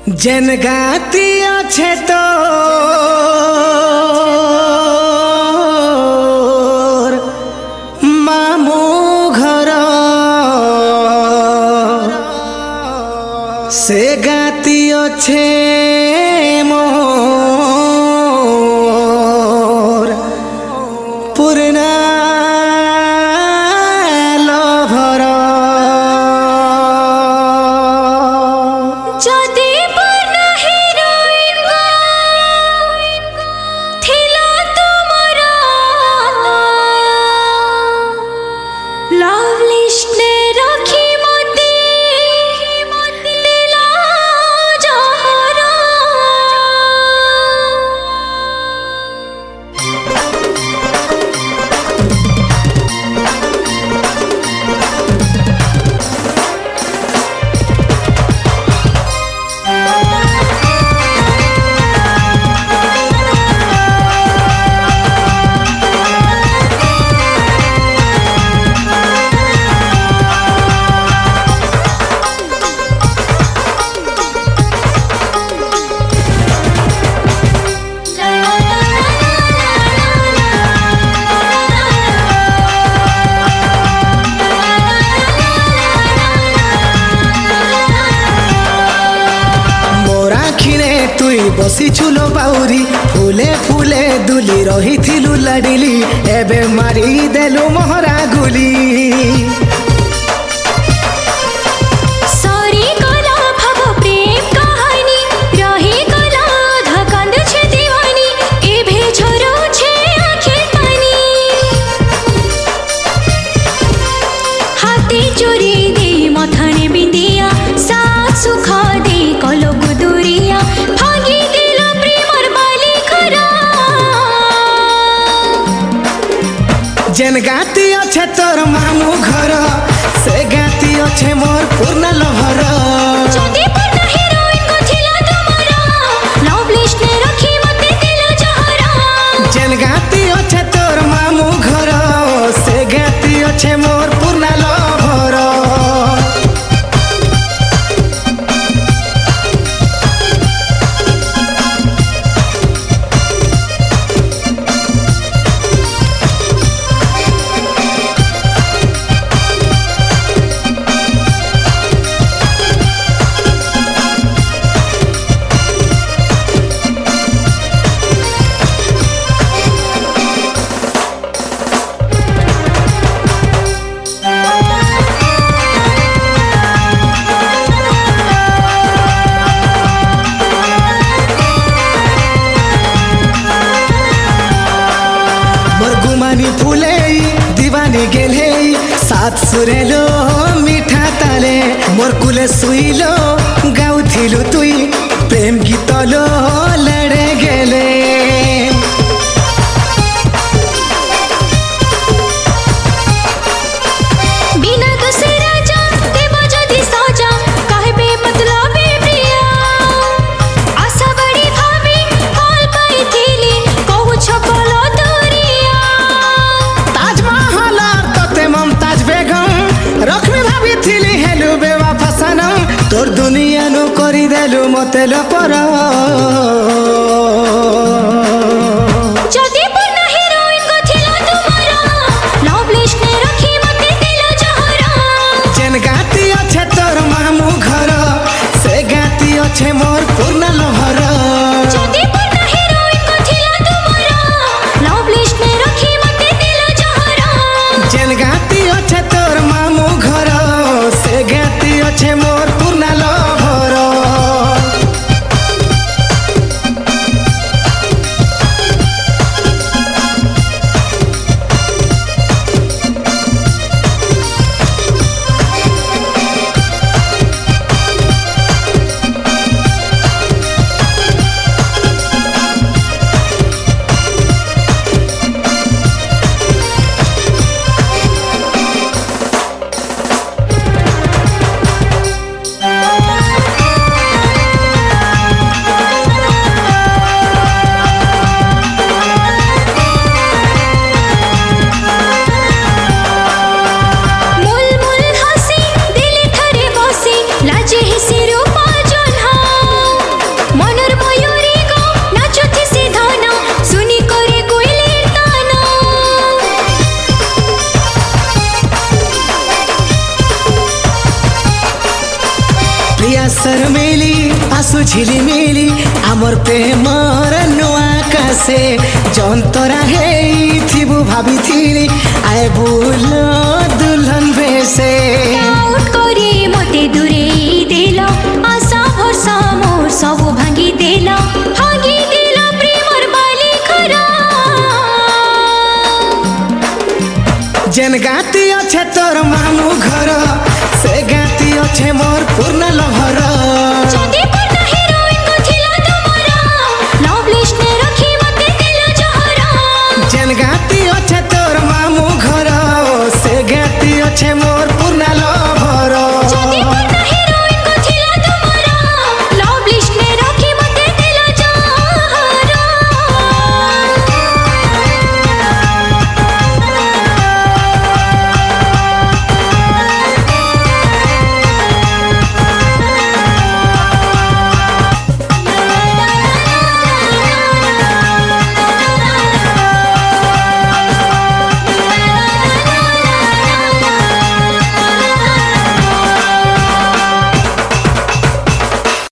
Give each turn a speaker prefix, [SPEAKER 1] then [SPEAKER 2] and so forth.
[SPEAKER 1] जेन गाती अच्छे तो मामू घर से गाती अच्छे मोर पुरना बसी छुलो बाउरी फूले फूले दुली रही थिलु लडिली एबे मारी देलु मोहरा गुली
[SPEAKER 2] सॉरी कला भाव प्रेम कहानी रही कला धकंद छे दीवानी एबे छोरो छे आंखें पानी हाथी चोरी दे मथने बिंदिया साथ सुखा दे कलो गुदुरिया भागी दिल प्रेमर बाली खरा
[SPEAKER 1] जेन गाती अच्छे तोर मामू घर से गाती अच्छे मोर पूर्ण लहर
[SPEAKER 2] जदी पूर्ण हीरोइन को थिला तुम्हारा लव लिस्ट ने रखी मते दिल जहरा
[SPEAKER 1] जेन गाती अच्छे तोर मामू घर से गाती अच्छे मोर पूर्ण लहर फूले दीवानी गेले सात सुरेलो मीठा ताले मोर कुले सुइलो गाउथिलु तुई प्रेम गीत लो लड़े गेले
[SPEAKER 2] बिना दोसे राजा देव जदी साजा कहबे मतलबे प्रिया आशा बड़ी भाभी हाल पाई थिली कहू छपलो दूरिया
[SPEAKER 1] ताजमहल तोते मुमताज बेगम रखमी भाभी थिली हेलु बेवफा सनम तोर दुनिया नु करी देलु मते लो पर
[SPEAKER 2] जदी पूर्ण हीरोइन को थिला तुम्हारा लव लिस्ट ने रखी मते दिल जहरा
[SPEAKER 1] जेन गाती अच्छे तोर मामू घर से गाती अच्छे मोर पूर्ण लहर
[SPEAKER 2] जदी पूर्ण हीरोइन को थिला तुम्हारा लव लिस्ट ने रखी मते दिल जहरा
[SPEAKER 1] जेन गाती अच्छे तोर मामू घर से गाती अच्छे मोर पूर्ण लहर झिलमिली आसु झिलिमिली आमर प्रेमर नुआ कासे जंतरा हेइथिबु भाबिथिली आए बुल दुल्हन भेसे
[SPEAKER 2] आउट करे मते दूरे देला आशा भरसा मोर सब भांगी देला प्रेमर बाली खरा
[SPEAKER 1] जेन गाती अच्छे तोर मामू घर से गाती अच्छे मोर पूर्ण लहर